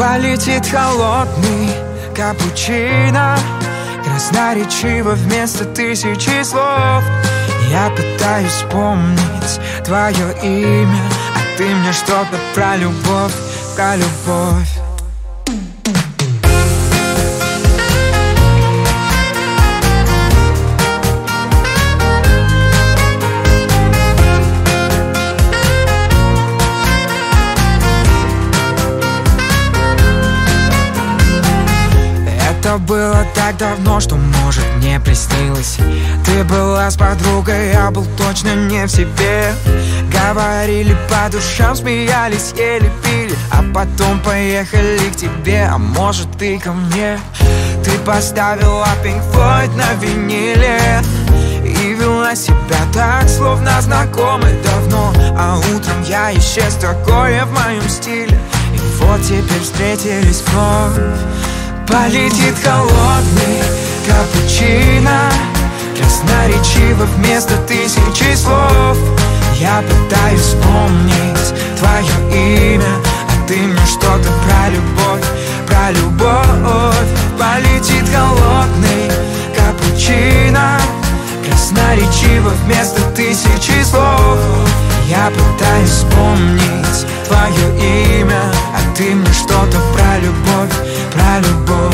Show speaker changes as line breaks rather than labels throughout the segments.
Полетит холодный капучино, красноречиво вместо тысячи слов. Я пытаюсь вспомнить твое имя, а ты мне что-то про любовь, про любовь. Это было так давно, что, может, мне приснилось. Ты была с подругой, я был точно не в себе. Говорили по душам, смеялись, ели, пили, а потом поехали к тебе, а может, ты ко мне. Ты поставила Pink Floyd на виниле и вела себя так, словно знакомы давно. А утром я исчез, такое в моем стиле, и вот теперь встретились вновь. Полетит холодный капучино, красноречиво вместо тысячи слов. Я пытаюсь вспомнить твое имя, а ты мне что-то про любовь, про любовь. Полетит холодный капучино, красноречиво вместо тысячи слов. Я пытаюсь вспомнить твое имя, а ты мне что-то про любовь, про любовь.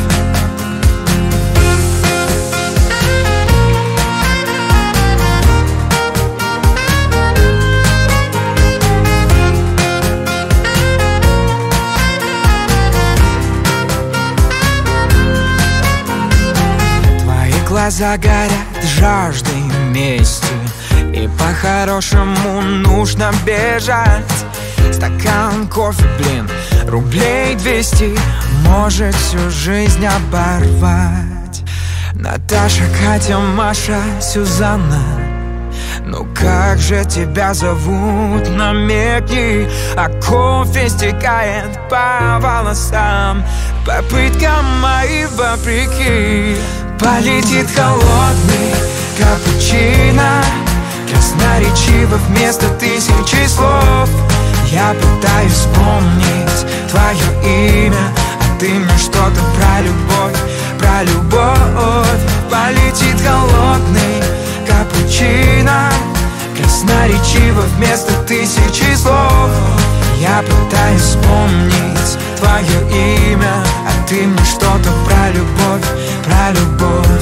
Твои глаза горят жаждой мести, и по-хорошему нужно бежать. Стакан кофе, блин, рублей 200 может всю жизнь оборвать. Наташа, Катя, Маша, Сюзанна, ну как же тебя зовут, намекни. А кофе стекает по волосам, попыткам мои вопреки. Полетит холодный капучино, красноречиво вместо тысячи слов. Я пытаюсь вспомнить твое имя, а ты мне что-то про любовь, про любовь. Полетит холодный капучино, красноречиво вместо тысячи слов. Я пытаюсь вспомнить твое имя, а ты мне что-то про любовь, про любовь.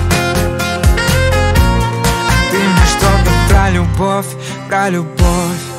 Любовь, про любовь.